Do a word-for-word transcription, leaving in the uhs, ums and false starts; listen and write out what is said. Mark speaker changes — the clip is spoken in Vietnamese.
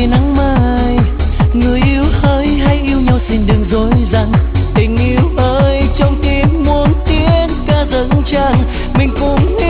Speaker 1: vì nắng mai. Người yêu ơi hãy yêu nhau xin đừng dối dàng. Tình yêu ơi trong tim muôn tiếng ca dâng tràn, mình cùng